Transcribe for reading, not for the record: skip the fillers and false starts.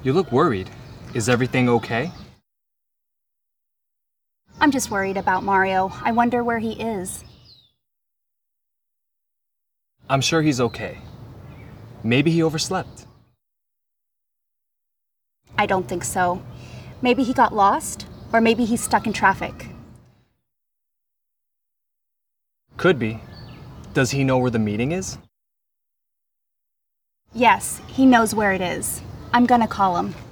You look worried. Is everything okay? I'm just worried about Mario. I wonder where he is. I'm sure he's okay. Maybe he overslept. I don't think so. Maybe he got lost, or maybe he's stuck in traffic. Could be. Does he know where the meeting is? Yes, he knows where it is. I'm gonna call him.